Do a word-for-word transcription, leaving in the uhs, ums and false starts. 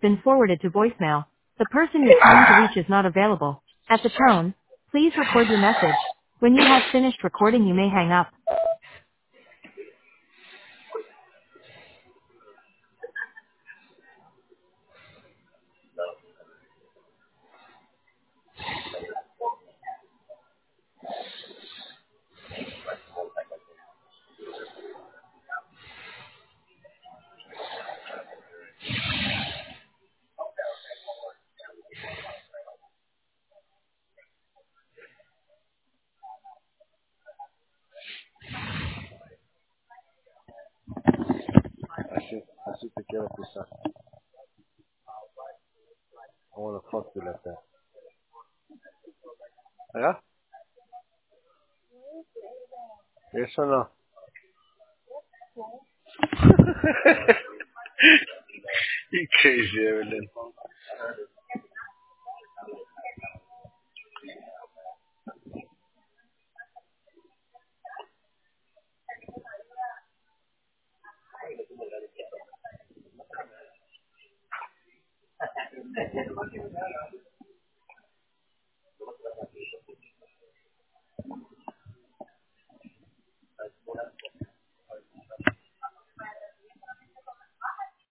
been forwarded to voicemail. The person you're trying to reach is not available. At the tone, please record your message. When you have finished recording, you may hang up. Así, así te quiero pisar. I wanna fuck you like that. ¿Verdad? Eso no. You crazy, Evelyn.